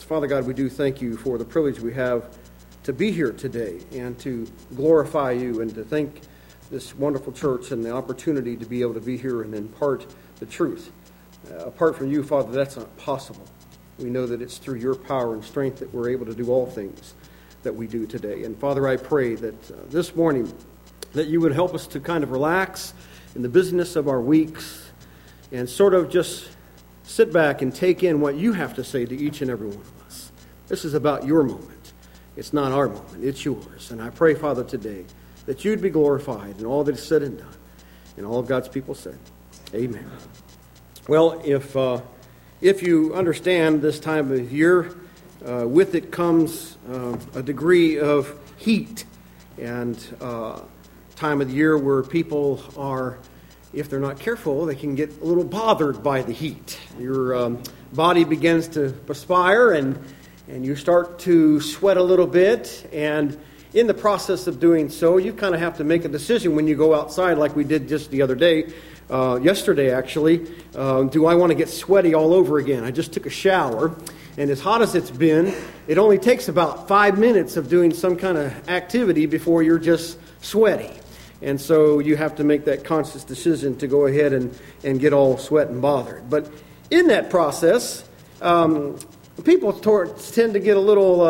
Father God, we do thank you for the privilege we have to be here today and to glorify you and to thank this wonderful church and the opportunity to be able to be here and impart the truth. Apart from you, Father, that's not possible. We know that it's through your power and strength that we're able to do all things that we do today. And Father, I pray that this morning that you would help us to kind of relax in the busyness of our weeks and sort of just sit back and take in what you have to say to each and every one of us. This is about your moment. It's not our moment. It's yours. And I pray, Father, today that you'd be glorified in all that is said and done. And all of God's people said, amen. Well, if you understand this time of year, with it comes a degree of heat and time of the year where people are, if they're not careful, they can get a little bothered by the heat. Your body begins to perspire and you start to sweat a little bit, and in the process of doing so, you kind of have to make a decision when you go outside like we did just the other day. Yesterday, actually, do I want to get sweaty all over again? I just took a shower, and as hot as it's been, it only takes about 5 minutes of doing some kind of activity before you're just sweaty. And so you have to make that conscious decision to go ahead and get all sweat and bothered. But in that process, people tend to get a little,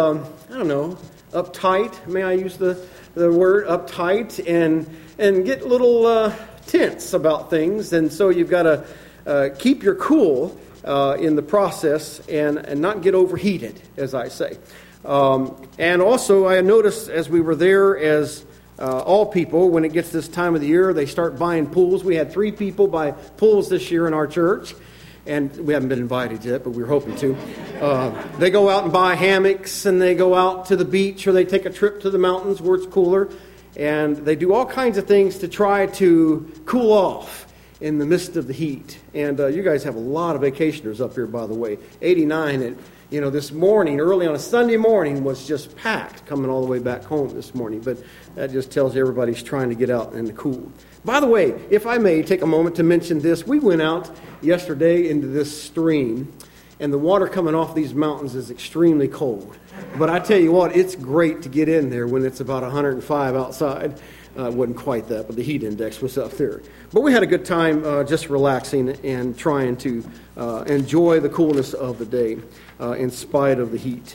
uptight. May I use the word uptight? And get a little tense about things. And so you've got to keep your cool in the process and not get overheated, as I say. And also I noticed as we were there, as all people, when it gets this time of the year, they start buying pools. We had 3 people buy pools this year in our church. And we haven't been invited yet, but we're hoping to. They go out and buy hammocks, and they go out to the beach, or they take a trip to the mountains where it's cooler. And they do all kinds of things to try to cool off in the midst of the heat. And you guys have a lot of vacationers up here, by the way. 89, and this morning, early on a Sunday morning, was just packed coming all the way back home this morning. But that just tells you everybody's trying to get out in the cool. By the way, if I may take a moment to mention this, we went out yesterday into this stream, and the water coming off these mountains is extremely cold. But I tell you what, it's great to get in there when it's about 105 outside. It wasn't quite that, but the heat index was up there. But we had a good time just relaxing and trying to enjoy the coolness of the day in spite of the heat.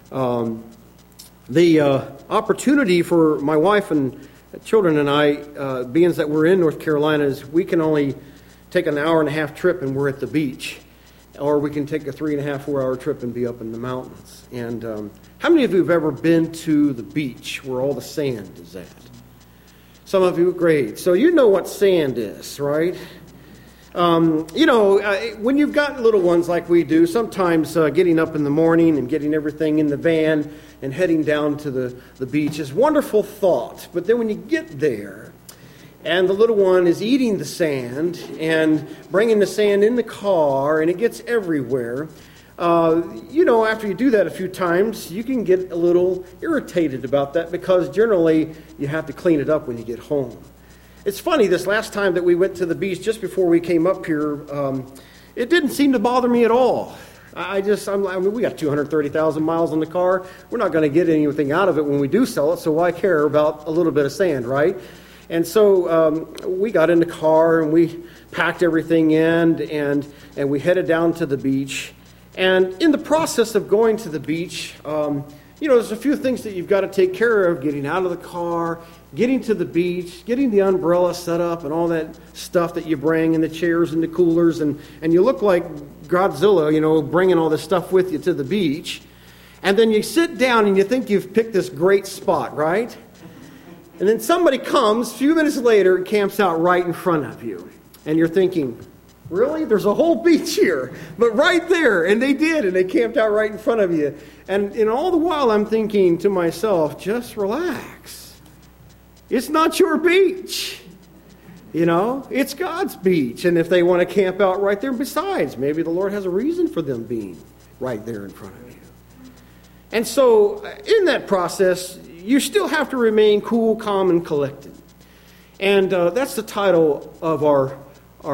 The opportunity for my wife and children and I, being that we're in North Carolina, is we can only take an hour and a half trip and we're at the beach. Or we can take a 3.5, 4 hour trip and be up in the mountains. And how many of you have ever been to the beach where all the sand is at? Some of you, great. So you know what sand is, right? When you've got little ones like we do, sometimes getting up in the morning and getting everything in the van and heading down to the beach is a wonderful thought. But then when you get there, and the little one is eating the sand and bringing the sand in the car, and it gets everywhere. After you do that a few times, you can get a little irritated about that because generally you have to clean it up when you get home. It's funny, this last time that we went to the beach, just before we came up here, it didn't seem to bother me at all. We got 230,000 miles on the car. We're not going to get anything out of it when we do sell it, so why care about a little bit of sand, right? And so we got in the car and we packed everything in and we headed down to the beach. And in the process of going to the beach, there's a few things that you've got to take care of: getting out of the car, getting to the beach, getting the umbrella set up and all that stuff that you bring, and the chairs and the coolers. And you look like Godzilla, bringing all this stuff with you to the beach. And then you sit down and you think you've picked this great spot, right? And then somebody comes a few minutes later and camps out right in front of you. And you're thinking, really? There's a whole beach here. But right there. And they did. And they camped out right in front of you. And all the while I'm thinking to myself, just relax. It's not your beach. It's God's beach. And if they want to camp out right there, besides, maybe the Lord has a reason for them being right there in front of you. And so in that process, you still have to remain cool, calm, and collected. And that's the title of our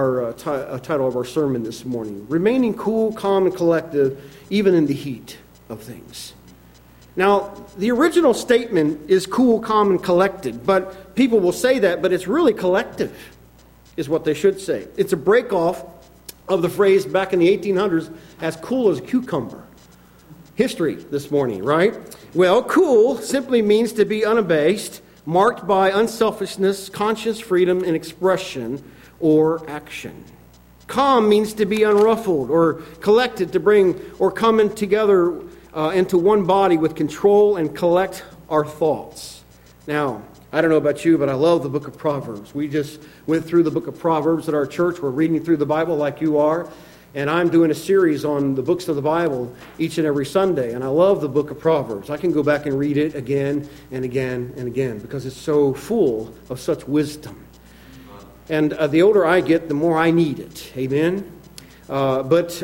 title of our sermon this morning: remaining cool, calm, and collected, even in the heat of things. Now, the original statement is cool, calm, and collected, but people will say that, but it's really collective, is what they should say. It's a break-off of the phrase back in the 1800s, as cool as a cucumber. History this morning, right? Well, cool simply means to be unabased, marked by unselfishness, conscious freedom in expression or action. Calm means to be unruffled or collected, to bring or come in together into one body with control and collect our thoughts. Now, I don't know about you, but I love the book of Proverbs. We just went through the book of Proverbs at our church. We're reading through the Bible like you are. And I'm doing a series on the books of the Bible each and every Sunday. And I love the book of Proverbs. I can go back and read it again and again and again because it's so full of such wisdom. And the older I get, the more I need it. Amen? But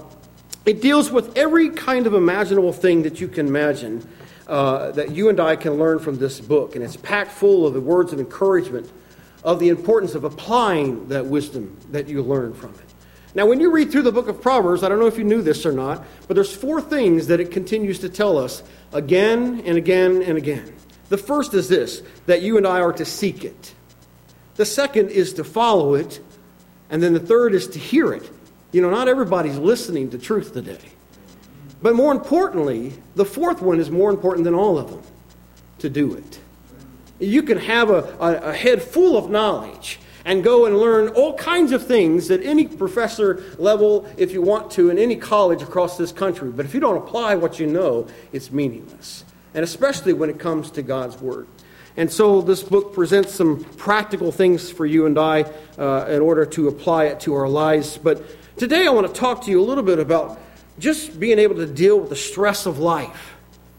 it deals with every kind of imaginable thing that you can imagine that you and I can learn from this book. And it's packed full of the words of encouragement of the importance of applying that wisdom that you learn from it. Now, when you read through the book of Proverbs, I don't know if you knew this or not, but there's 4 things that it continues to tell us again and again and again. The first is this, that you and I are to seek it. The second is to follow it. And then the third is to hear it. You know, not everybody's listening to truth today. But more importantly, the fourth one is more important than all of them, to do it. You can have a head full of knowledge and go and learn all kinds of things at any professor level if you want to in any college across this country. But if you don't apply what you know, it's meaningless. And especially when it comes to God's Word. And so this book presents some practical things for you and I in order to apply it to our lives. But today I want to talk to you a little bit about just being able to deal with the stress of life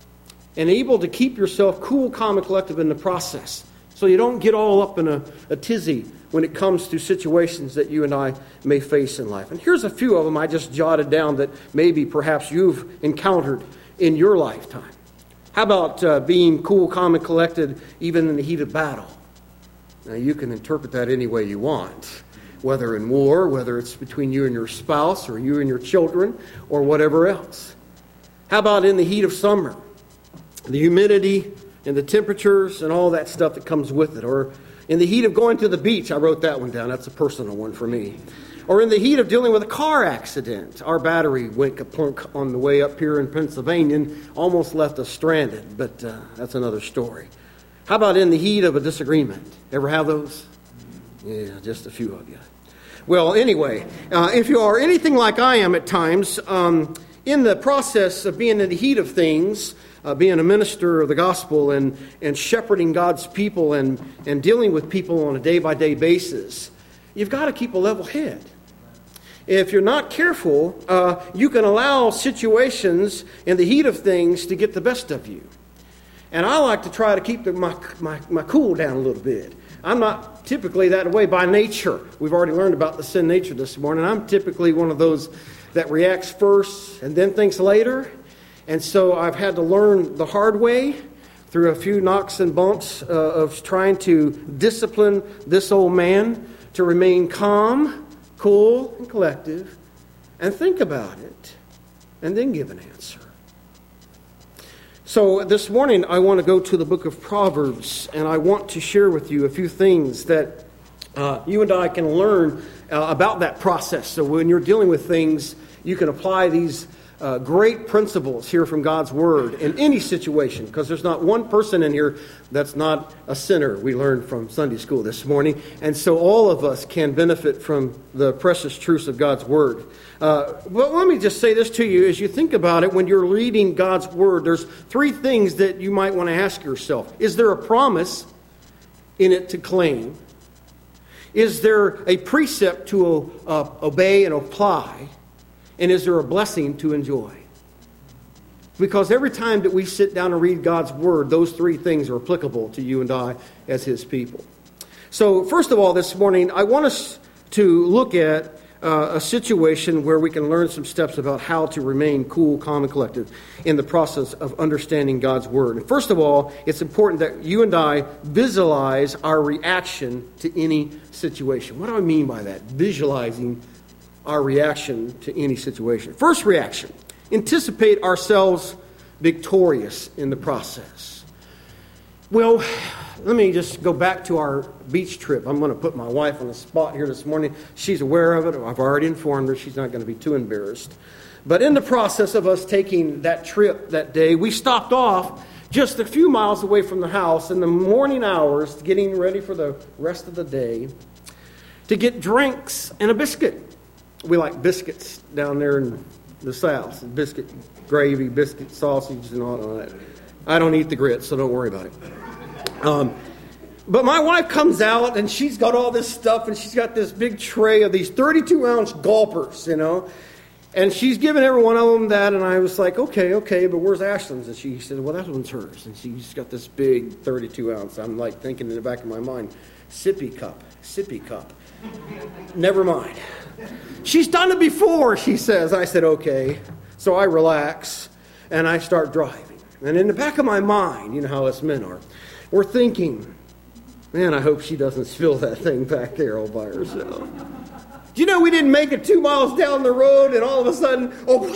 and able to keep yourself cool, calm, and collective in the process so you don't get all up in a tizzy when it comes to situations that you and I may face in life. And here's a few of them I just jotted down that maybe perhaps you've encountered in your lifetime. How about being cool, calm, and collected even in the heat of battle? Now, you can interpret that any way you want, whether in war, whether it's between you and your spouse, or you and your children, or whatever else. How about in the heat of summer? The humidity and the temperatures and all that stuff that comes with it. Or in the heat of going to the beach. I wrote that one down. That's a personal one for me. Or in the heat of dealing with a car accident. Our battery went kapunk on the way up here in Pennsylvania and almost left us stranded. But that's another story. How about in the heat of a disagreement? Ever have those? Yeah, just a few of you. Well, anyway, if you are anything like I am at times, in the process of being in the heat of things, being a minister of the gospel and shepherding God's people and dealing with people on a day-by-day basis, you've got to keep a level head. If you're not careful, you can allow situations in the heat of things to get the best of you. And I like to try to keep my cool down a little bit. I'm not typically that way by nature. We've already learned about the sin nature this morning. I'm typically one of those that reacts first and then thinks later. And so I've had to learn the hard way through a few knocks and bumps of trying to discipline this old man to remain calm, cool, and collective, and think about it, and then give an answer. So this morning I want to go to the book of Proverbs, and I want to share with you a few things that you and I can learn about that process. So when you're dealing with things, you can apply these great principles here from God's Word in any situation, because there's not one person in here that's not a sinner, we learned from Sunday school this morning. And so all of us can benefit from the precious truths of God's Word. But let me just say this to you. As you think about it, when you're reading God's Word, there's 3 things that you might want to ask yourself. Is there a promise in it to claim? Is there a precept to obey and apply? And is there a blessing to enjoy? Because every time that we sit down and read God's Word, those 3 things are applicable to you and I as His people. So first of all, this morning, I want us to look at a situation where we can learn some steps about how to remain cool, calm, and collected in the process of understanding God's Word. And first of all, it's important that you and I visualize our reaction to any situation. What do I mean by that? Visualizing our reaction to any situation. First reaction. anticipate ourselves victorious in the process. Well, let me just go back to our beach trip. I'm going to put my wife on the spot here this morning. She's aware of it. I've already informed her. She's not going to be too embarrassed. But in the process of us taking that trip that day, we stopped off just a few miles away from the house in the morning hours, getting ready for the rest of the day, to get drinks and a biscuit. We like biscuits down there in the South. Biscuit gravy, biscuit sausage, and all that. I don't eat the grits, so don't worry about it. But my wife comes out, and she's got all this stuff, and she's got this big tray of these 32-ounce gulpers, And she's giving every one of them that, and I was like, okay, but where's Ashlyn's? And she said, well, that one's hers. And she's got this big 32-ounce. I'm like thinking in the back of my mind, sippy cup. Never mind. She's done it before, she says. I said, okay. So I relax, and I start driving. And in the back of my mind, you know how us men are, we're thinking, man, I hope she doesn't spill that thing back there all by herself. Do you know we didn't make it 2 miles down the road, and all of a sudden,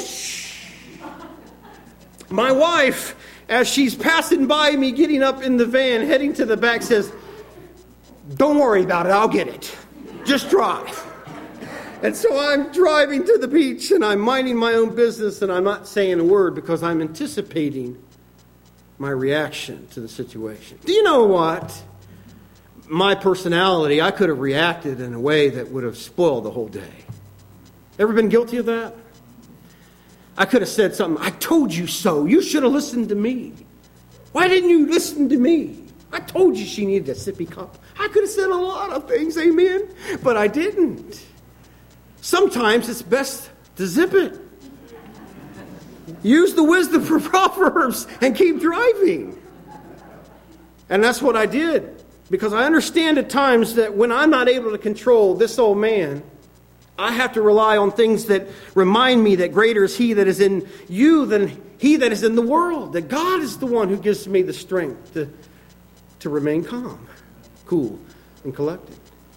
my wife, as she's passing by me, getting up in the van, heading to the back, says, don't worry about it, I'll get it. Just drive. And so I'm driving to the beach, and I'm minding my own business, and I'm not saying a word because I'm anticipating my reaction to the situation. Do you know what? My personality, I could have reacted in a way that would have spoiled the whole day. Ever been guilty of that? I could have said something, I told you so. You should have listened to me. Why didn't you listen to me? I told you she needed a sippy cup. I could have said a lot of things, amen, but I didn't. Sometimes it's best to zip it. Use the wisdom for Proverbs and keep driving. And that's what I did. Because I understand at times that when I'm not able to control this old man, I have to rely on things that remind me that greater is He that is in you than he that is in the world. That God is the one who gives me the strength to remain calm, cool, and collected.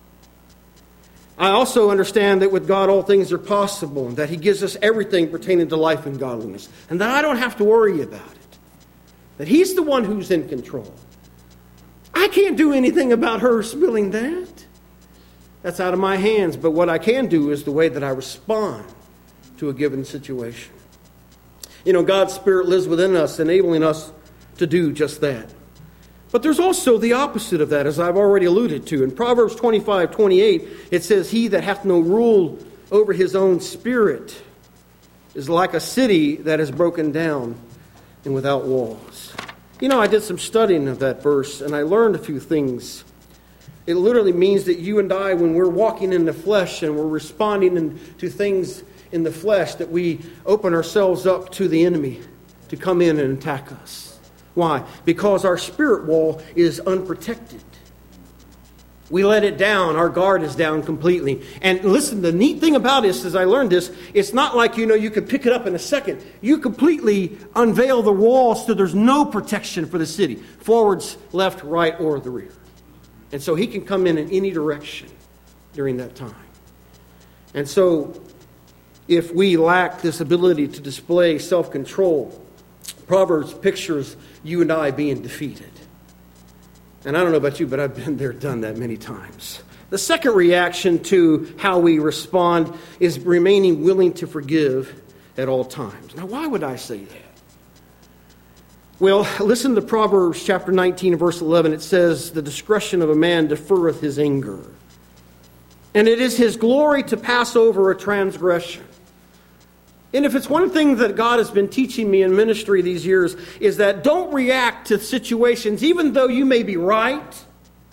I also understand that with God all things are possible, and that He gives us everything pertaining to life and godliness, and that I don't have to worry about it. That He's the one who's in control. I can't do anything about her spilling that. That's out of my hands. But what I can do is the way that I respond to a given situation. God's Spirit lives within us, enabling us to do just that. But there's also the opposite of that, as I've already alluded to. In Proverbs 25:28, it says, he that hath no rule over his own spirit is like a city that is broken down and without walls. I did some studying of that verse, and I learned a few things. It literally means that you and I, when we're walking in the flesh and we're responding to things in the flesh, that we open ourselves up to the enemy to come in and attack us. Why? Because our spirit wall is unprotected. We let it down. Our guard is down completely. And listen, the neat thing about this, as I learned this, it's not like, you could pick it up in a second. You completely unveil the walls so there's no protection for the city. Forwards, left, right, or the rear. And so he can come in any direction during that time. And so if we lack this ability to display self-control, Proverbs pictures you and I being defeated. And I don't know about you, but I've been there, done that many times. The second reaction to how we respond is remaining willing to forgive at all times. Now, why would I say that? Well, listen to Proverbs chapter 19, verse 11. It says, the discretion of a man deferreth his anger, and it is his glory to pass over a transgression. And if it's one thing that God has been teaching me in ministry these years, is that don't react to situations, even though you may be right,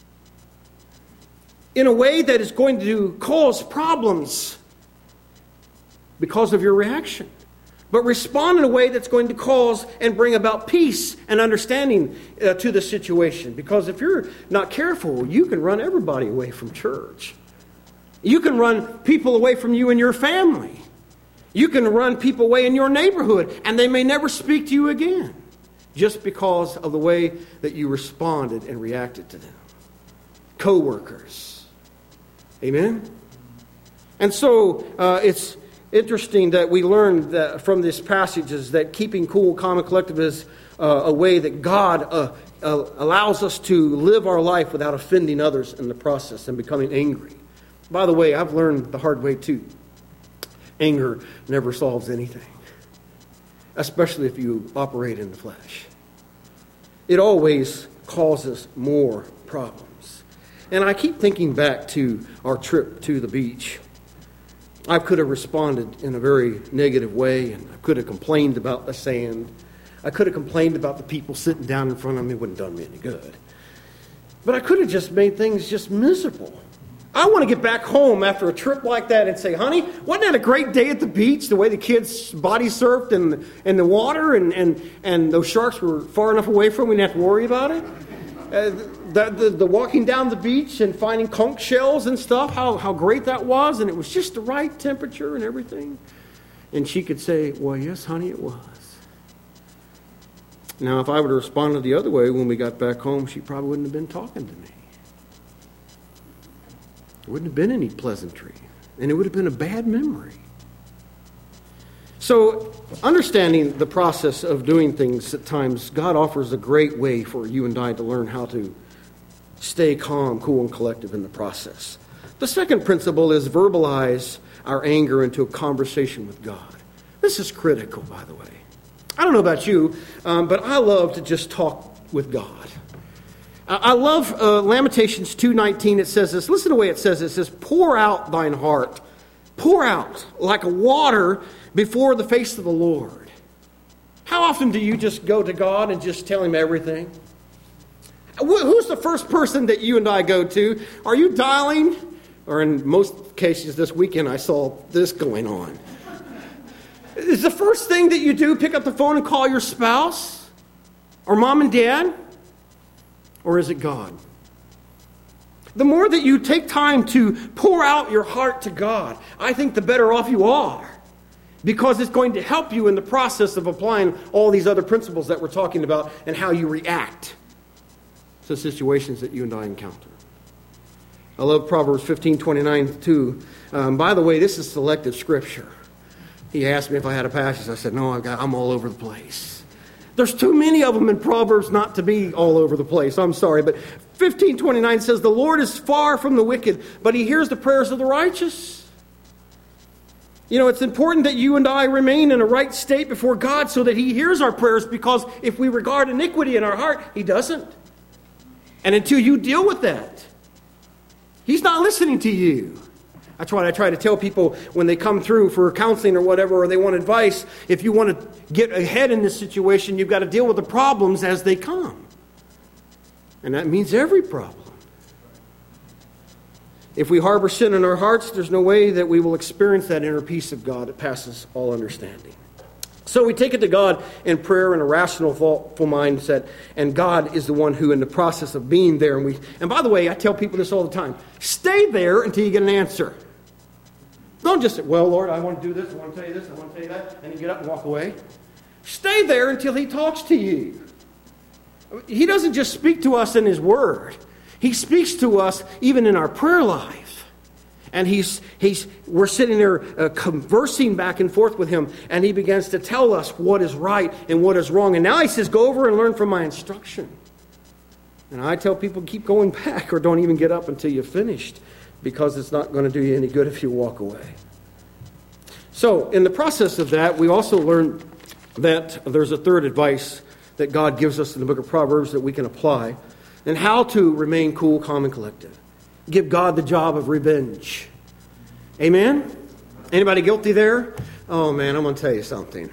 in a way that is going to cause problems because of your reaction. But respond in a way that's going to cause and bring about peace and understanding to the situation. Because if you're not careful, you can run everybody away from church. You can run people away from you and your family. You can run people away in your neighborhood, and they may never speak to you again just because of the way that you responded and reacted to them. Co-workers. Amen? And so it's interesting that we learned that from this passage is that keeping cool, calm, and collected is a way that God allows us to live our life without offending others in the process and becoming angry. By the way, I've learned the hard way too. Anger never solves anything, especially if you operate in the flesh. It always causes more problems. And I keep thinking back to our trip to the beach. I could have responded in a very negative way, and I could have complained about the sand. I could have complained about the people sitting down in front of me. It wouldn't have done me any good. But I could have just made things just miserable. I want to get back home after a trip like that and say, honey, wasn't that a great day at the beach? The way the kids body surfed in the water and those sharks were far enough away from me, we didn't have to worry about it. The walking down the beach and finding conch shells and stuff, how great that was. And it was just the right temperature and everything. And she could say, well, yes, honey, it was. Now, if I would have responded the other way when we got back home, she probably wouldn't have been talking to me. There wouldn't have been any pleasantry, and it would have been a bad memory. So, understanding the process of doing things at times, God offers a great way for you and I to learn how to stay calm, cool, and collective in the process. The second principle is verbalize our anger into a conversation with God. This is critical, by the way. I don't know about you, but I love to just talk with God. I love Lamentations 2:19. It says this. Listen to the way it says. It says, pour out thine heart. Pour out like a water before the face of the Lord. How often do you just go to God and just tell Him everything? Who's the first person that you and I go to? Are you dialing? Or in most cases this weekend I saw this going on. Is the first thing that you do pick up the phone and call your spouse? Or mom and dad? Or is it God? The more that you take time to pour out your heart to God, I think the better off you are. Because it's going to help you in the process of applying all these other principles that we're talking about and how you react to situations that you and I encounter. I love Proverbs 15:29 too. By the way, this is selective scripture. He asked me if I had a passage. I said, no, I'm all over the place. There's too many of them in Proverbs not to be all over the place. I'm sorry, but 15:29 says, the Lord is far from the wicked, but He hears the prayers of the righteous. You know, it's important that you and I remain in a right state before God so that He hears our prayers, because if we regard iniquity in our heart, He doesn't. And until you deal with that, He's not listening to you. That's what I try to tell people when they come through for counseling or whatever, or they want advice. If you want to get ahead in this situation, you've got to deal with the problems as they come. And that means every problem. If we harbor sin in our hearts, there's no way that we will experience that inner peace of God that passes all understanding. So we take it to God in prayer in a rational, thoughtful mindset, and God is the one who, in the process of being there, and by the way, I tell people this all the time, stay there until you get an answer. Don't just say, well, Lord, I want to do this, I want to tell you this, I want to tell you that, and you get up and walk away. Stay there until He talks to you. He doesn't just speak to us in His Word. He speaks to us even in our prayer life. And we're sitting there conversing back and forth with Him, and He begins to tell us what is right and what is wrong. And now He says, go over and learn from my instruction. And I tell people, keep going back, or don't even get up until you've finished, because it's not going to do you any good if you walk away. So in the process of that, we also learn that there's a third advice that God gives us in the book of Proverbs that we can apply, and how to remain cool, calm, and collected. Give God the job of revenge. Amen? Anybody guilty there? Oh man, I'm going to tell you something.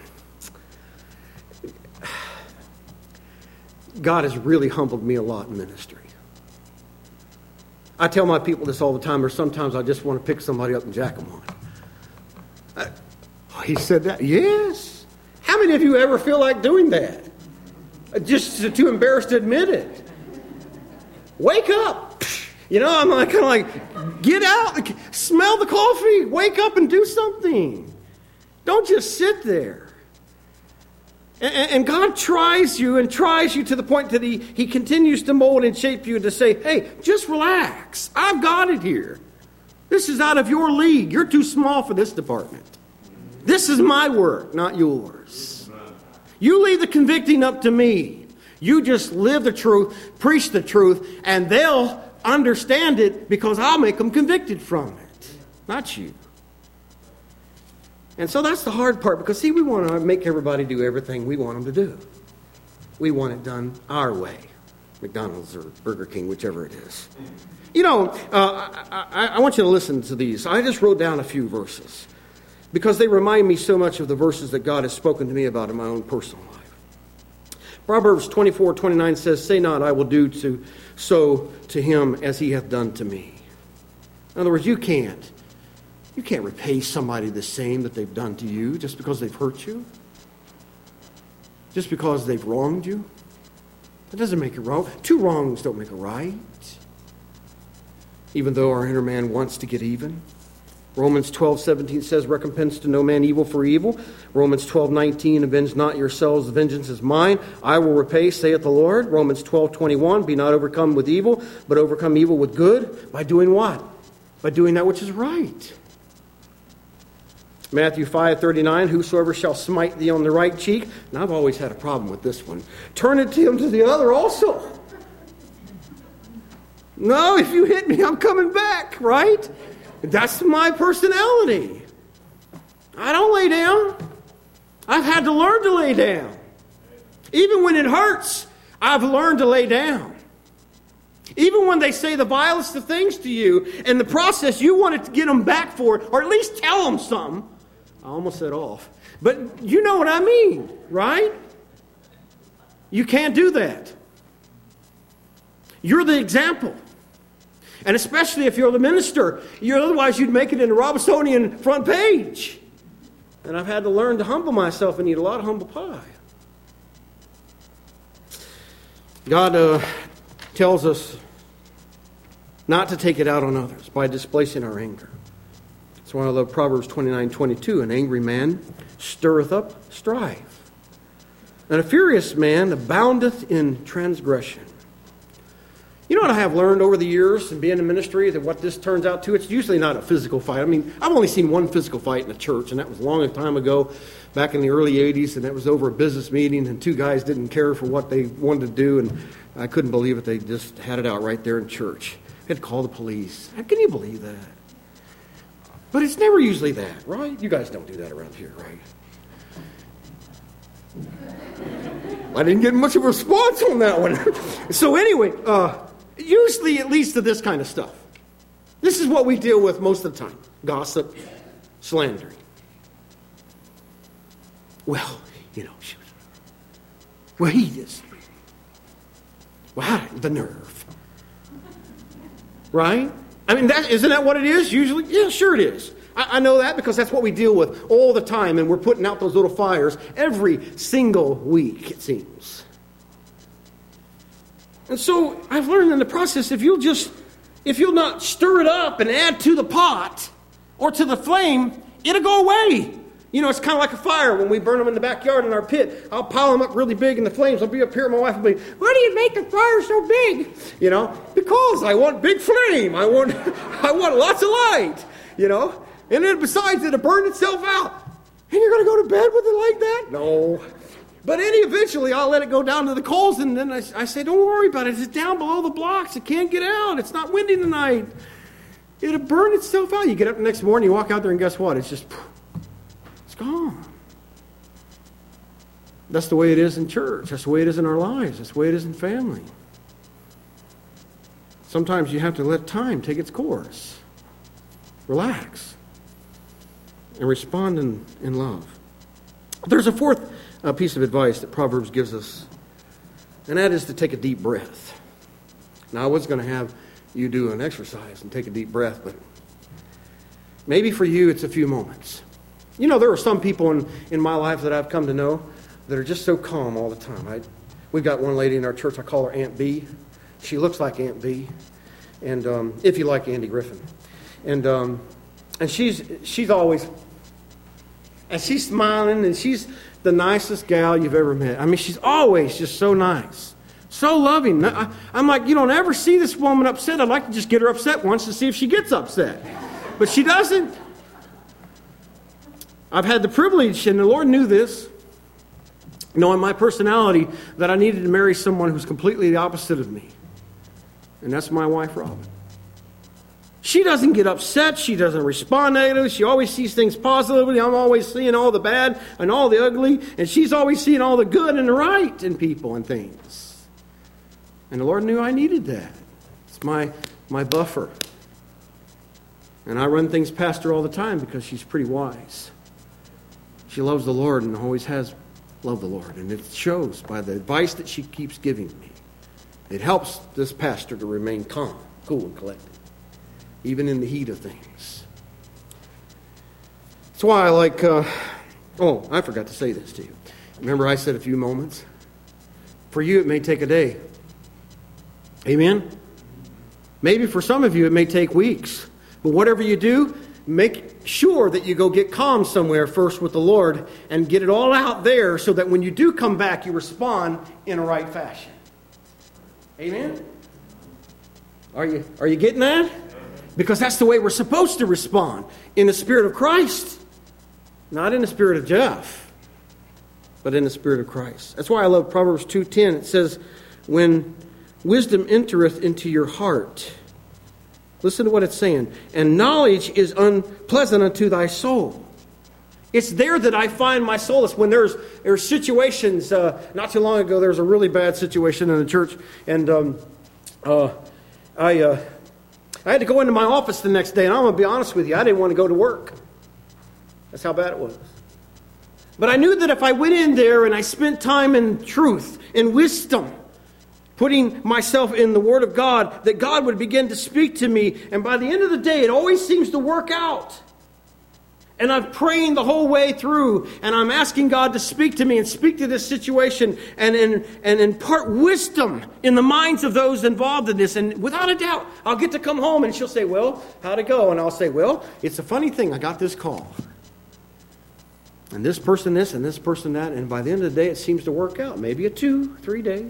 God has really humbled me a lot in ministry. I tell my people this all the time, or sometimes I just want to pick somebody up and jack them on. He said that? Yes. How many of you ever feel like doing that? Just too embarrassed to admit it. Wake up. You know, I'm kind of like, get out, smell the coffee, wake up and do something. Don't just sit there. And God tries you to the point that He continues to mold and shape you to say, hey, just relax. I've got it here. This is out of your league. You're too small for this department. This is my work, not yours. You leave the convicting up to me. You just live the truth, preach the truth, and they'll understand it because I'll make them convicted from it, not you. And so that's the hard part, because see, we want to make everybody do everything we want them to do. We want it done our way. McDonald's or Burger King, whichever it is. You know, I want you to listen to these. I just wrote down a few verses because they remind me so much of the verses that God has spoken to me about in my own personal life. Proverbs 24:29 says, "Say not, I will do so to him as he hath done to me." In other words, you can't repay somebody the same that they've done to you just because they've hurt you, just because they've wronged you. That doesn't make it wrong. Two wrongs don't make a right, even though our inner man wants to get even. Romans 12:17 says, "Recompense to no man evil for evil." Romans 12:19, "Avenge not yourselves, vengeance is mine. I will repay, saith the Lord." Romans 12:21, "Be not overcome with evil, but overcome evil with good." By doing what? By doing that which is right. Matthew 5:39, "Whosoever shall smite thee on the right cheek," and I've always had a problem with this one, "turn it to him to the other also." No, if you hit me, I'm coming back, right? That's my personality. I don't lay down. I've had to learn to lay down. Even when it hurts, I've learned to lay down. Even when they say the vilest of things to you, in the process you wanted to get them back for it, or at least tell them something. I almost said off. But you know what I mean, right? You can't do that. You're the example. And especially if you're the minister. Otherwise you'd make it in the Robinsonian front page. And I've had to learn to humble myself and eat a lot of humble pie. God tells us not to take it out on others by displacing our anger. That's why I love Proverbs 29:22. "An angry man stirreth up strife, and a furious man aboundeth in transgression." You know what I have learned over the years and being in ministry, that what this turns out to, it's usually not a physical fight. I mean, I've only seen one physical fight in a church, and that was a long time ago, back in the early 80s, and that was over a business meeting, and two guys didn't care for what they wanted to do, and I couldn't believe it. They just had it out right there in church. Had to call the police. How can you believe that? But it's never usually that, right? You guys don't do that around here, right? I didn't get much of a response on that one. So anyway, usually it leads to this kind of stuff. This is what we deal with most of the time. Gossip, slandering. Well, you know, well, he just, wow, the nerve. Right? I mean, isn't that what it is usually? Yeah, sure it is. I know that because that's what we deal with all the time, and we're putting out those little fires every single week, it seems. And so I've learned in the process, if you'll not stir it up and add to the pot or to the flame, it'll go away. You know, it's kind of like a fire when we burn them in the backyard in our pit. I'll pile them up really big in the flames. I'll be up here and my wife will be, "Why do you make the fire so big?" You know, because I want big flame. I want lots of light, you know. And then besides, it'll burn itself out. And you're going to go to bed with it like that? No. But eventually I'll let it go down to the coals, and then I say, "Don't worry about it. It's down below the blocks. It can't get out. It's not windy tonight." It'll burn itself out. You get up the next morning, you walk out there, and guess what? It's just, it's gone. That's the way it is in church. That's the way it is in our lives. That's the way it is in family. Sometimes you have to let time take its course. Relax. And respond in love. There's a fourth piece of advice that Proverbs gives us, and that is to take a deep breath. Now, I was going to have you do an exercise and take a deep breath, but maybe for you it's a few moments. You know, there are some people in my life that I've come to know that are just so calm all the time. We've got one lady in our church, I call her Aunt B. She looks like Aunt B, and if you like Andy Griffin. And she's always, and she's smiling, and she's the nicest gal you've ever met. I mean, she's always just so nice, so loving. I'm like, you don't ever see this woman upset. I'd like to just get her upset once to see if she gets upset. But she doesn't. I've had the privilege, and the Lord knew this, knowing my personality, that I needed to marry someone who's completely the opposite of me. And that's my wife, Robin. She doesn't get upset. She doesn't respond negatively. She always sees things positively. I'm always seeing all the bad and all the ugly. And she's always seeing all the good and the right in people and things. And the Lord knew I needed that. It's my buffer. And I run things past her all the time because she's pretty wise. She loves the Lord and always has loved the Lord. And it shows by the advice that she keeps giving me. It helps this pastor to remain calm, cool, and collected, even in the heat of things. That's why I like... I forgot to say this to you. Remember I said a few moments? For you, it may take a day. Amen? Maybe for some of you, it may take weeks. But whatever you do, make sure that you go get calm somewhere first with the Lord and get it all out there so that when you do come back, you respond in a right fashion. Amen? Are you getting that? Because that's the way we're supposed to respond. In the Spirit of Christ. Not in the spirit of Jeff. But in the Spirit of Christ. That's why I love Proverbs 2:10. It says, when wisdom entereth into your heart. Listen to what it's saying. And knowledge is unpleasant unto thy soul. It's there that I find my solace. When there's situations, not too long ago, there was a really bad situation in the church. And I had to go into my office the next day. And I'm going to be honest with you, I didn't want to go to work. That's how bad it was. But I knew that if I went in there and I spent time in truth, in wisdom, putting myself in the Word of God, that God would begin to speak to me. And by the end of the day, it always seems to work out. And I'm praying the whole way through. And I'm asking God to speak to me and speak to this situation. And impart wisdom in the minds of those involved in this. And without a doubt, I'll get to come home and she'll say, well, how'd it go? And I'll say, well, it's a funny thing. I got this call. And this person this and this person that. And by the end of the day, it seems to work out. Maybe a 2-3 day.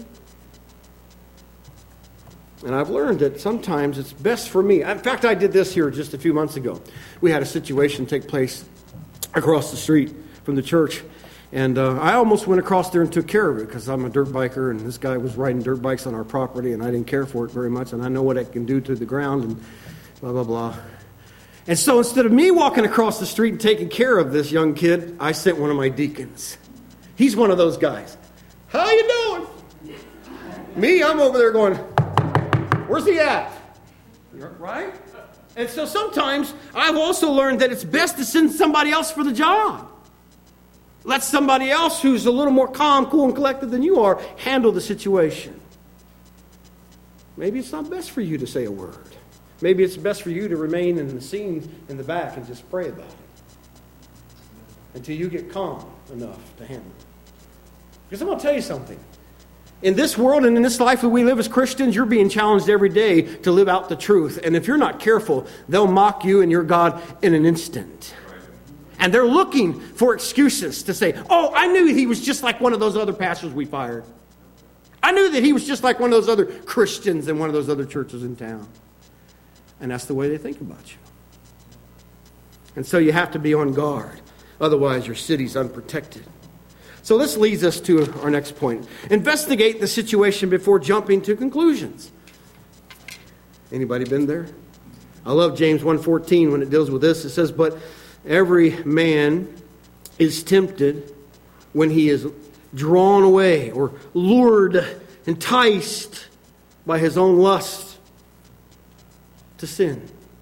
And I've learned that sometimes it's best for me. In fact, I did this here just a few months ago. We had a situation take place across the street from the church. And I almost went across there and took care of it because I'm a dirt biker. And this guy was riding dirt bikes on our property. And I didn't care for it very much. And I know what it can do to the ground and blah, blah, blah. And so instead of me walking across the street and taking care of this young kid, I sent one of my deacons. He's one of those guys. How you doing? Me, I'm over there going... Where's he at? Right? And so sometimes I've also learned that it's best to send somebody else for the job. Let somebody else who's a little more calm, cool, and collected than you are handle the situation. Maybe it's not best for you to say a word. Maybe it's best for you to remain in the scene in the back and just pray about it. Until you get calm enough to handle it. Because I'm going to tell you something. In this world and in this life that we live as Christians, you're being challenged every day to live out the truth. And if you're not careful, they'll mock you and your God in an instant. And they're looking for excuses to say, oh, I knew he was just like one of those other pastors we fired. I knew that he was just like one of those other Christians in one of those other churches in town. And that's the way they think about you. And so you have to be on guard. Otherwise, your city's unprotected. So this leads us to our next point. Investigate the situation before jumping to conclusions. Anybody been there? I love James 1:14 when it deals with this. It says, but every man is tempted when he is drawn away or lured, enticed by his own lust to sin.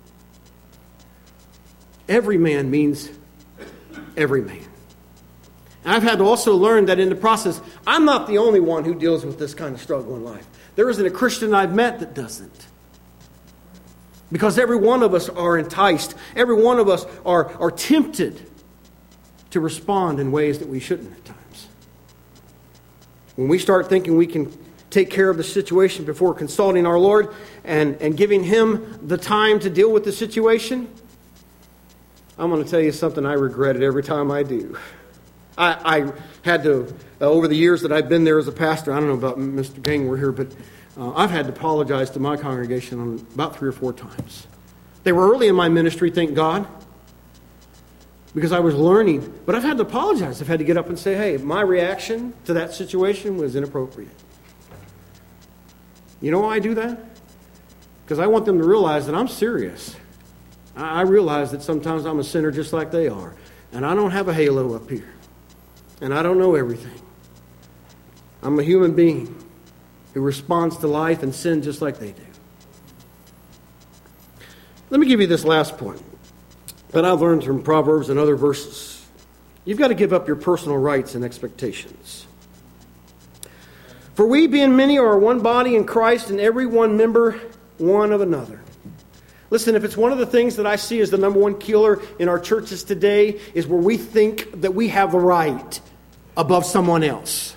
Every man means every man. I've had to also learn that in the process, I'm not the only one who deals with this kind of struggle in life. There isn't a Christian I've met that doesn't. Because every one of us are enticed. Every one of us are tempted to respond in ways that we shouldn't at times. When we start thinking we can take care of the situation before consulting our Lord and giving Him the time to deal with the situation, I'm going to tell you something I regret it every time I do. I had to, over the years that I've been there as a pastor, I don't know about Mr. Gang, we're here, but I've had to apologize to my congregation on about 3 or 4 times. They were early in my ministry, thank God. because I was learning. But I've had to apologize. I've had to get up and say, hey, my reaction to that situation was inappropriate. You know why I do that? Because I want them to realize that I'm serious. I realize that sometimes I'm a sinner just like they are. And I don't have a halo up here. And I don't know everything. I'm a human being who responds to life and sin just like they do. Let me give you this last point that I've learned from Proverbs and other verses. You've got to give up your personal rights and expectations. For we, being many, are one body in Christ, and every one member one of another. Listen, if it's one of the things that I see as the number one killer in our churches today, is where we think that we have the right above someone else.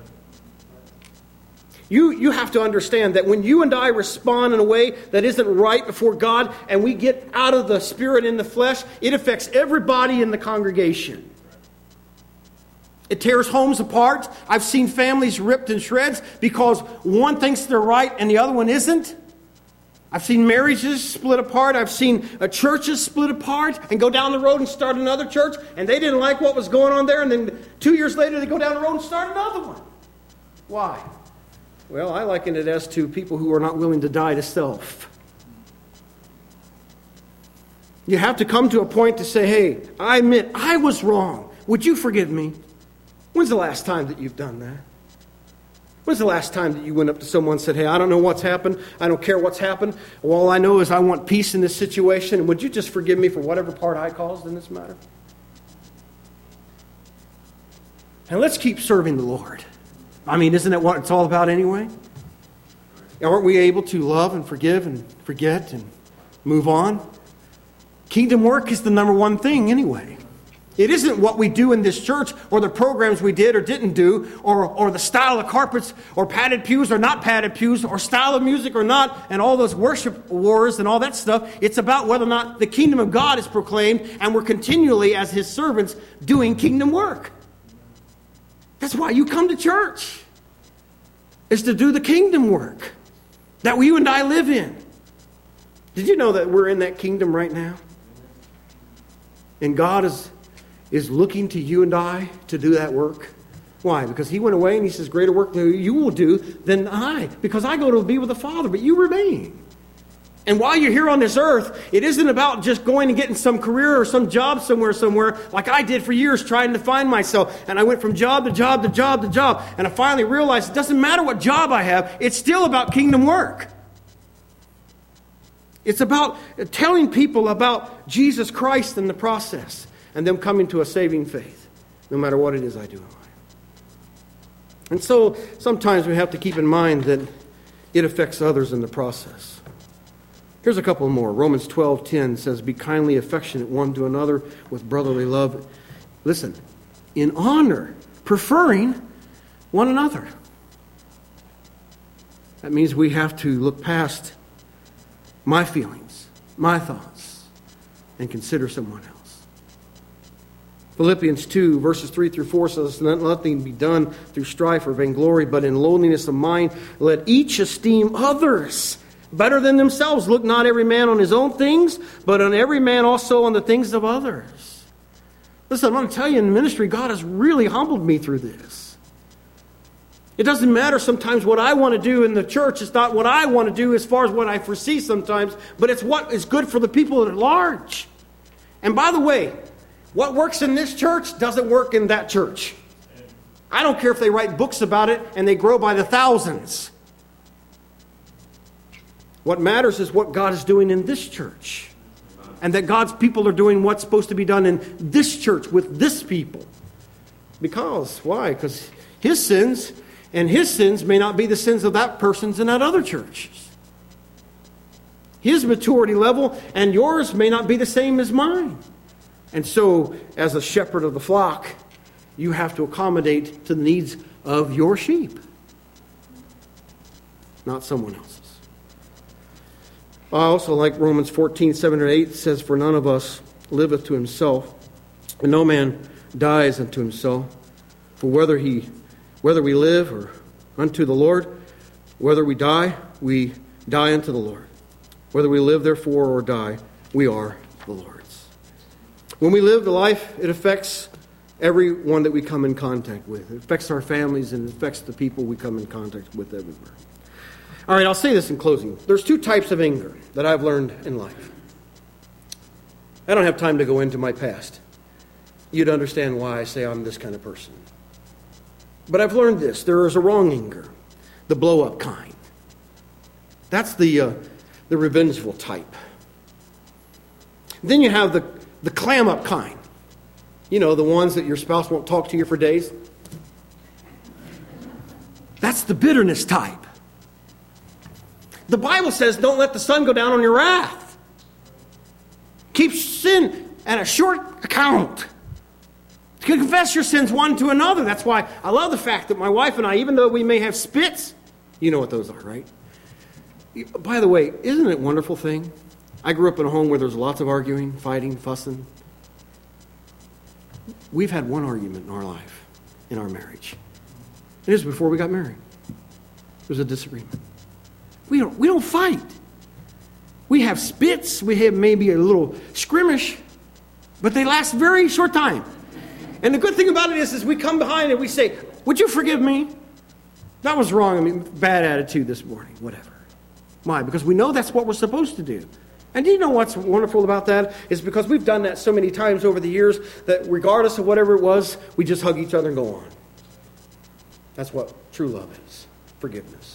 You have to understand that when you and I respond in a way that isn't right before God, and we get out of the spirit in the flesh, it affects everybody in the congregation. It tears homes apart. I've seen families ripped in shreds because one thinks they're right and the other one isn't. I've seen marriages split apart. I've seen churches split apart and go down the road and start another church, and they didn't like what was going on there, and then 2 years later they go down the road and start another one. Why? Well, I liken it as to people who are not willing to die to self. You have to come to a point to say, hey, I admit I was wrong. Would you forgive me? When's the last time that you've done that? When's the last time that you went up to someone and said, hey, I don't know what's happened. I don't care what's happened. All I know is I want peace in this situation. And would you just forgive me for whatever part I caused in this matter? And let's keep serving the Lord. I mean, isn't that what it's all about anyway? Aren't we able to love and forgive and forget and move on? Kingdom work is the number one thing anyway. It isn't what we do in this church or the programs we did or didn't do or the style of carpets or padded pews or not padded pews or style of music or not and all those worship wars and all that stuff. It's about whether or not the kingdom of God is proclaimed and we're continually as His servants doing kingdom work. That's why you come to church, is to do the kingdom work that you and I live in. Did you know that we're in that kingdom right now? And God is looking to you and I to do that work. Why? Because He went away and He says, greater work you will do than I. Because I go to be with the Father, but you remain. And while you're here on this earth, it isn't about just going and getting some career or some job somewhere like I did for years trying to find myself. And I went from job to job to job to job. And I finally realized it doesn't matter what job I have. It's still about kingdom work. It's about telling people about Jesus Christ in the process and them coming to a saving faith, no matter what it is I do in life. And so sometimes we have to keep in mind that it affects others in the process. Here's a couple more. Romans 12:10 says, be kindly affectionate one to another with brotherly love. Listen, in honor, preferring one another. That means we have to look past my feelings, my thoughts, and consider someone else. Philippians 2, verses 3 through 4 says, let nothing be done through strife or vainglory, but in lowliness of mind, let each esteem others better than themselves. Look not every man on his own things, but on every man also on the things of others. Listen, I'm going to tell you, in ministry, God has really humbled me through this. It doesn't matter sometimes what I want to do in the church. It's not what I want to do as far as what I foresee sometimes, but it's what is good for the people at large. And by the way, what works in this church doesn't work in that church. I don't care if they write books about it and they grow by the thousands. What matters is what God is doing in this church. And that God's people are doing what's supposed to be done in this church with this people. Because, why? Because His sins may not be the sins of that person's in that other church. His maturity level and yours may not be the same as mine. And so, as a shepherd of the flock, you have to accommodate to the needs of your sheep, not someone else's. I also like Romans 14:7-8 says, for none of us liveth to himself, and no man dies unto himself. For whether we live or unto the Lord, whether we die unto the Lord. Whether we live therefore or die, we are the Lord's. When we live the life, it affects everyone that we come in contact with. It affects our families and it affects the people we come in contact with everywhere. All right, I'll say this in closing. There's two types of anger that I've learned in life. I don't have time to go into my past. You'd understand why I say I'm this kind of person. But I've learned this. There is a wrong anger, the blow-up kind. That's the revengeful type. Then you have the clam-up kind. You know, the ones that your spouse won't talk to you for days. That's the bitterness type. The Bible says, don't let the sun go down on your wrath. Keep sin at a short account. You can confess your sins one to another. That's why I love the fact that my wife and I, even though we may have spits, you know what those are, right? By the way, isn't it a wonderful thing? I grew up in a home where there's lots of arguing, fighting, fussing. We've had one argument in our life, in our marriage. It was before we got married. It was a disagreement. We don't fight. We have spits. We have maybe a little skirmish, but they last a very short time. And the good thing about it is we come behind and we say, would you forgive me? That was wrong. I mean, bad attitude this morning, whatever. Why? Because we know that's what we're supposed to do. And do you know what's wonderful about that? Is because we've done that so many times over the years that regardless of whatever it was, we just hug each other and go on. That's what true love is. Forgiveness.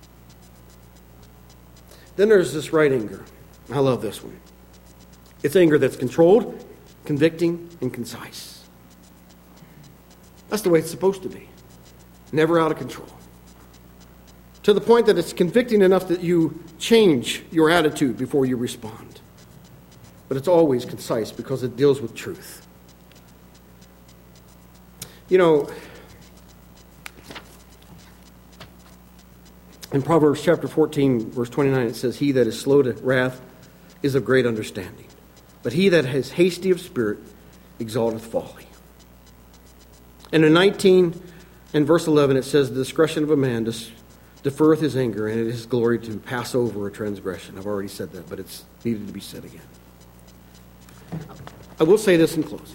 Then there's this right anger. I love this one. It's anger that's controlled, convicting, and concise. That's the way it's supposed to be. Never out of control. To the point that it's convicting enough that you change your attitude before you respond. But it's always concise because it deals with truth. You know, in Proverbs chapter 14, verse 29, it says, he that is slow to wrath is of great understanding. But he that is hasty of spirit exalteth folly. And in 19 and verse 11, it says, the discretion of a man deferreth his anger, and it is his glory to pass over a transgression. I've already said that, but it's needed to be said again. I will say this in closing.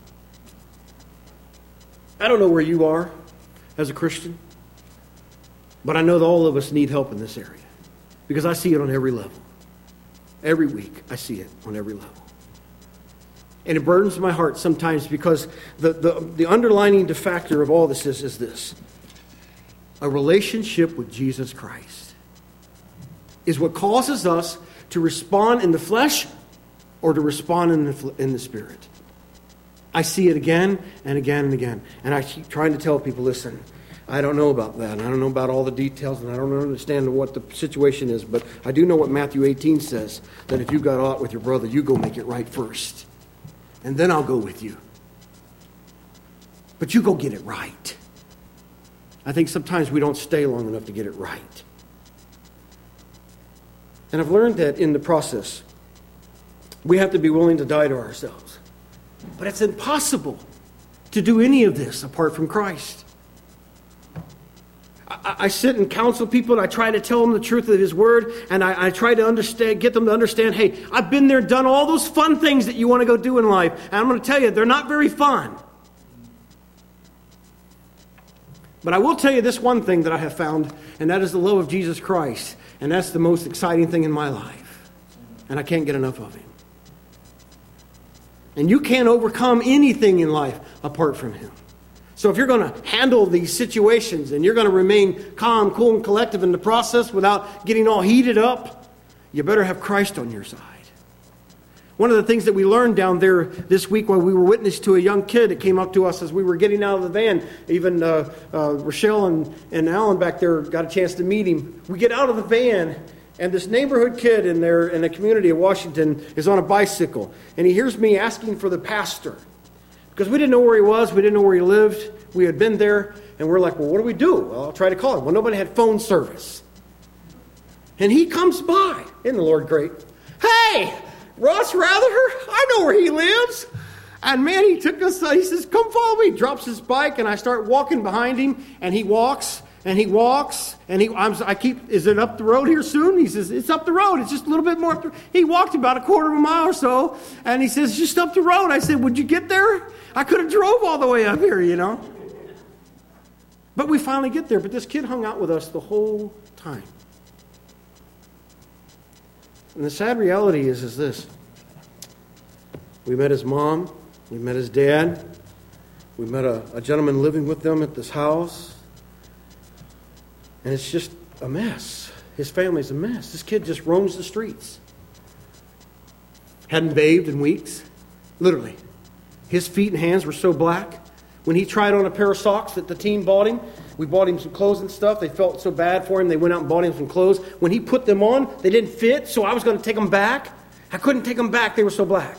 I don't know where you are as a Christian, but I know that all of us need help in this area because I see it on every level. Every week, I see it on every level. And it burdens my heart sometimes because the underlining factor of all this is this. A relationship with Jesus Christ is what causes us to respond in the flesh or to respond in the spirit. I see it again and again and again. And I keep trying to tell people, listen, I don't know about that. And I don't know about all the details. And I don't understand what the situation is. But I do know what Matthew 18 says. That if you got aught with your brother, you go make it right first. And then I'll go with you. But you go get it right. I think sometimes we don't stay long enough to get it right. And I've learned that in the process, we have to be willing to die to ourselves. But it's impossible to do any of this apart from Christ. I sit and counsel people and I try to tell them the truth of His Word, and I try to get them to understand, hey, I've been there, done all those fun things that you want to go do in life, and I'm going to tell you, they're not very fun. But I will tell you this one thing that I have found, and that is the love of Jesus Christ, and that's the most exciting thing in my life, and I can't get enough of Him. And you can't overcome anything in life apart from Him. So if you're going to handle these situations and you're going to remain calm, cool, and collective in the process without getting all heated up, you better have Christ on your side. One of the things that we learned down there this week while we were witness to a young kid that came up to us as we were getting out of the van, even Rochelle and Alan back there got a chance to meet him. We get out of the van, and this neighborhood kid in the community of Washington is on a bicycle, and he hears me asking for the pastor. Because we didn't know where he was, we didn't know where he lived. We had been there, and we're like, well, what do we do? Well, I'll try to call him. Well, nobody had phone service. And he comes by. Isn't the Lord great? Hey, Ross Rather, I know where he lives. And man, he took us, he says, come follow me. Drops his bike, and I start walking behind him, and he walks. And he walks, and is it up the road here soon? He says, it's up the road. It's just a little bit more up the road. He walked about a quarter of a mile or so, and he says, just up the road. I said, would you get there? I could have drove all the way up here, you know. But we finally get there. But this kid hung out with us the whole time. And the sad reality is this. We met his mom. We met his dad. We met a gentleman living with them at this house. And it's just a mess. His family's a mess. This kid just roams the streets. Hadn't bathed in weeks. Literally. His feet and hands were so black. When he tried on a pair of socks that the team bought him, we bought him some clothes and stuff. They felt so bad for him, they went out and bought him some clothes. When he put them on, they didn't fit, so I was going to take them back. I couldn't take them back. They were so black.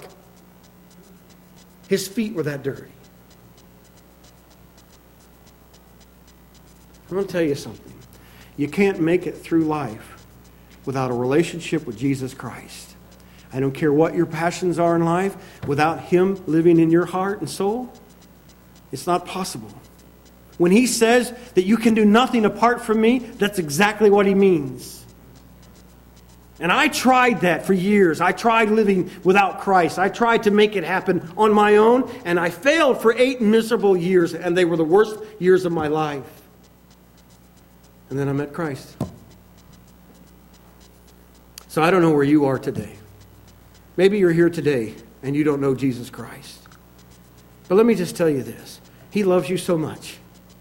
His feet were that dirty. I'm going to tell you something. You can't make it through life without a relationship with Jesus Christ. I don't care what your passions are in life, without Him living in your heart and soul, it's not possible. When He says that you can do nothing apart from me, that's exactly what He means. And I tried that for years. I tried living without Christ. I tried to make it happen on my own, and I failed for 8 miserable years, and they were the worst years of my life. And then I met Christ. So I don't know where you are today. Maybe you're here today and you don't know Jesus Christ. But let me just tell you this. He loves you so much.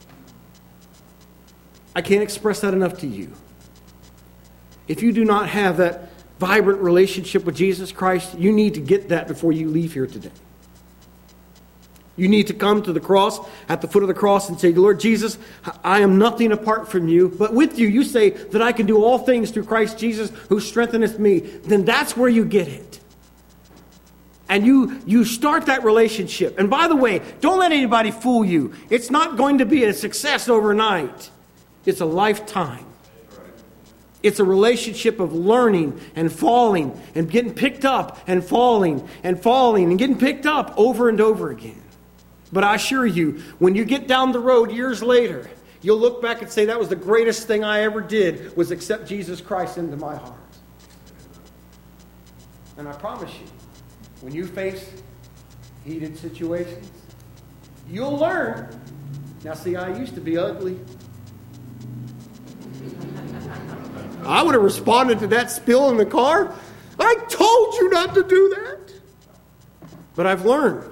I can't express that enough to you. If you do not have that vibrant relationship with Jesus Christ, you need to get that before you leave here today. You need to come to the cross, at the foot of the cross, and say, Lord Jesus, I am nothing apart from you. But with you, you say that I can do all things through Christ Jesus who strengtheneth me. Then that's where you get it. And you start that relationship. And by the way, don't let anybody fool you. It's not going to be a success overnight. It's a lifetime. It's a relationship of learning and falling and getting picked up and falling and getting picked up over and over again. But I assure you, when you get down the road years later, you'll look back and say, that was the greatest thing I ever did, was accept Jesus Christ into my heart. And I promise you, when you face heated situations, you'll learn. Now see, I used to be ugly. I would have responded to that spill in the car. I told you not to do that. But I've learned.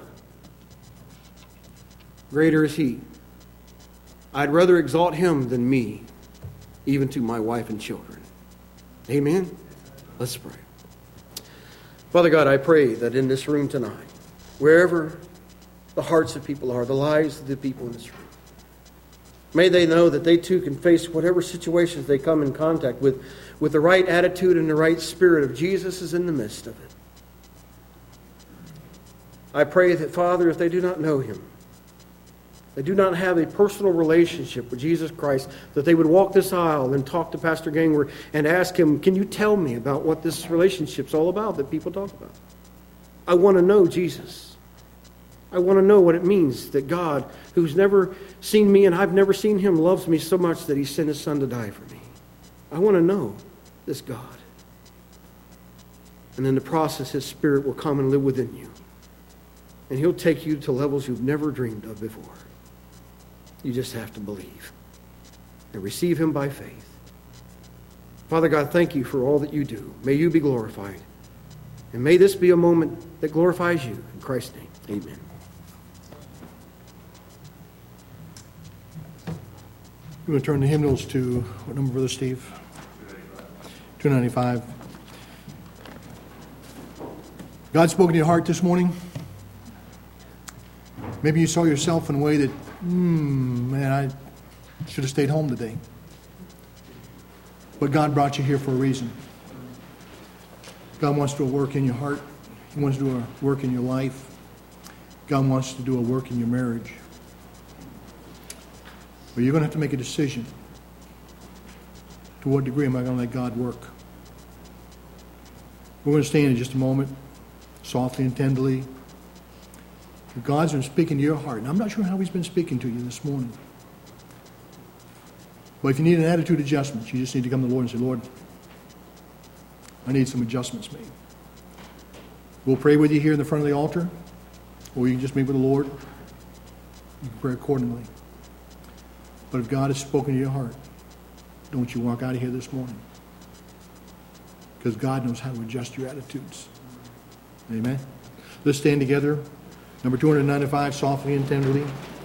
Greater is He. I'd rather exalt Him than me, even to my wife and children. Amen? Let's pray. Father God, I pray that in this room tonight, wherever the hearts of people are, the lives of the people in this room, may they know that they too can face whatever situations they come in contact with the right attitude and the right spirit of Jesus is in the midst of it. I pray that, Father, if they do not know Him, they do not have a personal relationship with Jesus Christ, that they would walk this aisle and talk to Pastor Gangwer and ask him, can you tell me about what this relationship's all about that people talk about? I want to know Jesus. I want to know what it means that God, who's never seen me and I've never seen Him, loves me so much that He sent His Son to die for me. I want to know this God. And in the process, His Spirit will come and live within you. And He'll take you to levels you've never dreamed of before. You just have to believe and receive Him by faith. Father God, thank you for all that you do. May you be glorified. And may this be a moment that glorifies you. In Christ's name, amen. We're going to turn the hymnals to, what number, Brother Steve? 295. God spoke to your heart this morning. Maybe you saw yourself in a way that, man, I should have stayed home today. But God brought you here for a reason. God wants to do a work in your heart. He wants to do a work in your life. God wants to do a work in your marriage. But you're going to have to make a decision. To what degree am I going to let God work? We're going to stand in just a moment, softly and tenderly. God's been speaking to your heart. And I'm not sure how He's been speaking to you this morning. But if you need an attitude adjustment, you just need to come to the Lord and say, Lord, I need some adjustments made. We'll pray with you here in the front of the altar, or you can just meet with the Lord. You can pray accordingly. But if God has spoken to your heart, don't you walk out of here this morning. Because God knows how to adjust your attitudes. Amen. Let's stand together. Number 295, softly and tenderly.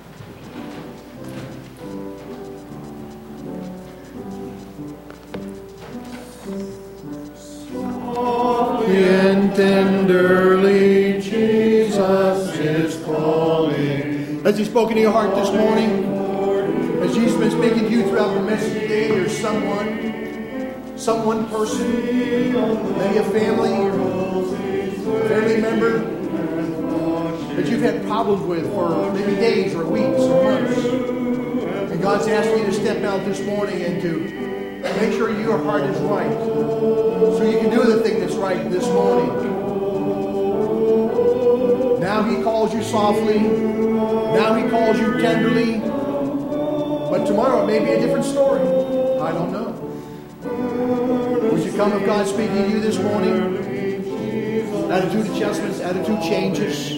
Softly and tenderly, Jesus is calling. Has He spoken to your heart this morning? Has Jesus been speaking to you throughout the message today? There's someone person, maybe a family member that you've had problems with for maybe days or weeks or months. And God's asking you to step out this morning and to make sure your heart is right so you can do the thing that's right this morning. Now He calls you softly. Now He calls you tenderly. But tomorrow it may be a different story. I don't know. Would you come if God's speaking to you this morning? Attitude adjustments, attitude changes.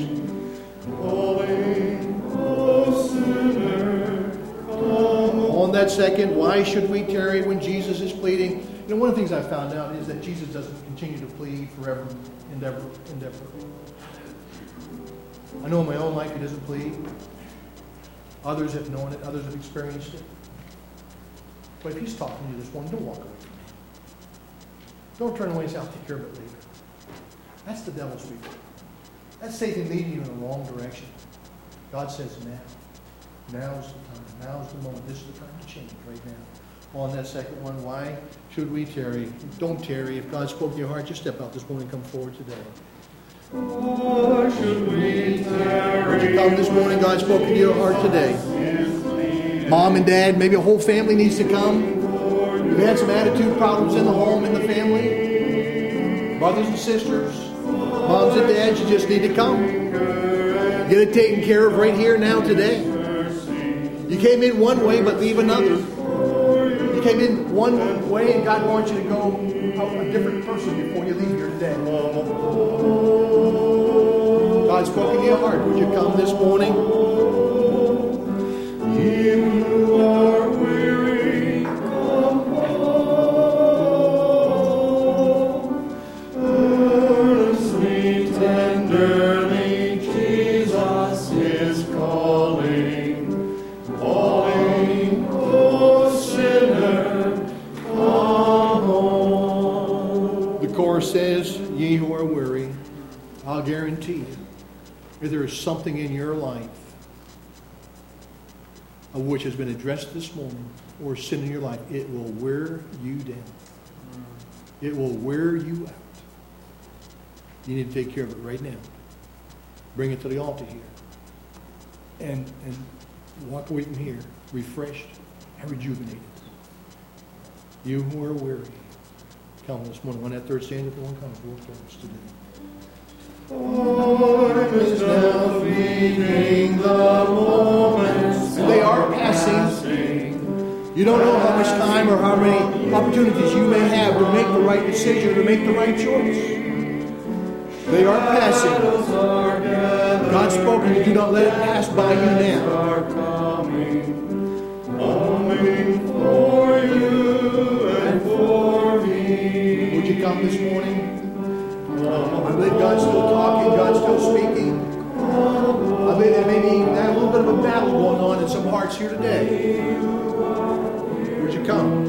On that second, why should we tarry when Jesus is pleading? You know, one of the things I found out is that Jesus doesn't continue to plead forever and ever. I know in my own life He doesn't plead. Others have known it. Others have experienced it. But if He's talking to you this morning, don't walk away. Don't turn away and say, I'll take care of it later. That's the devil's speaking. That's Satan leading you in the wrong direction. God says now. Now's the time. Now's the moment. This is the time to change right now. On that second one, why should we tarry? Don't tarry. If God spoke to your heart, just step out this morning and come forward today. Why should we tarry? Would you come this morning? God spoke to your heart today. Mom and Dad, maybe a whole family needs to come. You've had some attitude problems in the home, in the family. Brothers and sisters, moms and dads, you just need to come. Get it taken care of right here now today. You came in one way, but leave another. You came in one way, and God wants you to go a different person before you leave here today. God's spoken to your heart. Would you come this morning? You are weary, come home. Earnestly, tenderly, Jesus is calling. Calling, oh sinner, come home. The chorus says, ye who are weary, I'll guarantee you, if there is something in your life of which has been addressed this morning, or sin in your life, it will wear you down. It will wear you out. You need to take care of it right now. Bring it to the altar here. And walk away from here refreshed and rejuvenated. You who are weary, come this morning. On that third stanza, if you want to come forward to us today. Lord is now feeding the moments. They are passing. You don't know how much time or how many opportunities you may have to make the right decision, to make the right choice. They are passing. God's spoken. Do not let it pass by you now. Coming for you and for me. Would you come this morning? I believe God's still talking, God's still speaking. I believe there may be a little bit of a battle going on in some hearts here today. Would you come?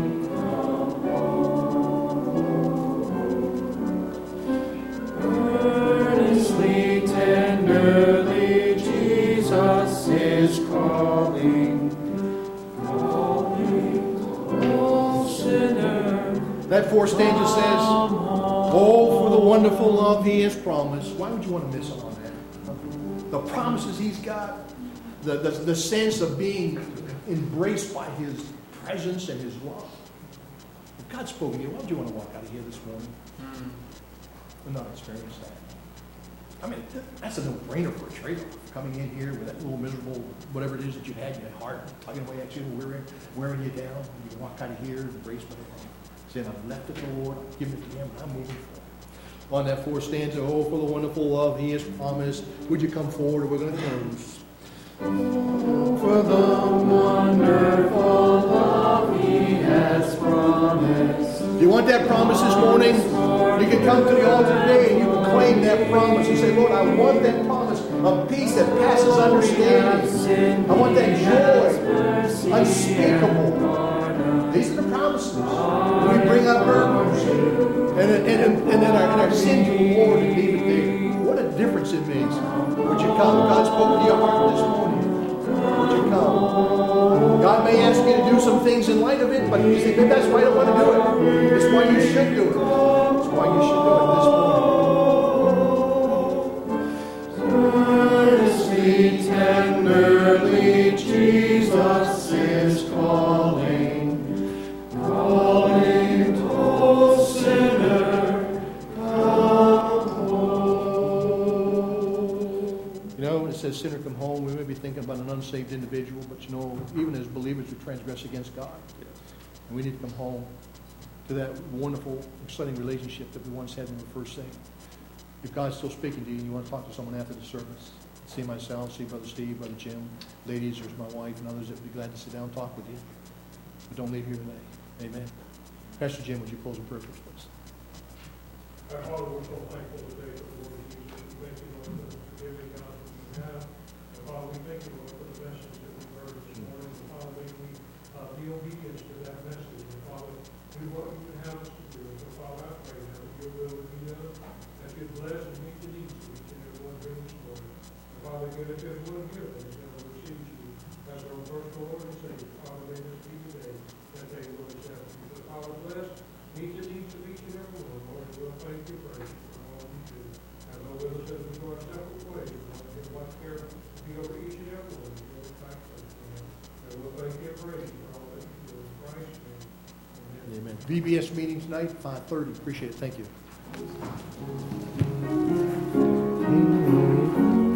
Earnestly, tenderly, Jesus is calling. Calling, oh sinner. That fourth stanza says, oh, for the wonderful love He has promised. Why would you want to miss out on that? The promises He's got, the sense of being embraced by His presence and His love. If God's spoken to you, why would you want to walk out of here this morning and not experience that? I mean, that's a no-brainer for a trade-off. Coming in here with that little miserable, whatever it is that you had in your heart, tugging away at you, wearing you down. You can walk out of here, embrace what saying, I've left it to the Lord, I've given it to Him, and I'm moving forward. On that fourth stanza, oh, for the wonderful love He has promised. Would you come forward? We're going to close. Oh, for the wonderful love He has promised. Do you want that promise this morning? You can come to the altar today and you can claim that promise. You say, Lord, I want that promise of peace that passes understanding. I want that joy unspeakable. These are the promises. When we bring up burdens and then our sin to the Lord and leave it there. What a difference it makes. Would you come? God spoke to your heart this morning. Would you come? God may ask you to do some things in light of it, but you say, maybe that's why I don't want to do it. It's why you should do it. It's why you should do it this morning. Earnestly, tenderly, Jesus is calling, calling to sinner, come home. You know, when it says sinner come home, we may be thinking about an unsaved individual, but you know, even as believers, we transgress against God. And we need to come home to that wonderful, exciting relationship that we once had when we were first saved. If God's still speaking to you and you want to talk to someone after the service, see myself, see Brother Steve, Brother Jim, ladies, there's my wife and others that would be glad to sit down and talk with you. But don't leave here today. Amen. Pastor Jim, would you close in prayer for us, please? Our Father, we're so thankful today for the Lord Jesus. We thank you, Lord, for the forgiving God that we have. And Father, we thank you, Lord, for the message that we heard this morning. And Father, may we be obedient to that message. And Father, do what you would have us to do. And so, Father, I pray now that your will would be done, that you bless and meet the needs of each and every one here this morning. And Father, give it to everyone here that is going to receive you as our personal Lord and Savior. Father, may this be the day that they will accept you. So, Father, bless, meet the needs of each and every one. Lord, we'll thank you for it for all you do. And Lord, with us as we go our separate ways, Lord, give what care to be over each and every one. Give us back to us, Lord. And we'll thank you and praise you for all that you do in Christ's name. Amen. VBS meeting tonight, 5:30. Appreciate it. Thank you.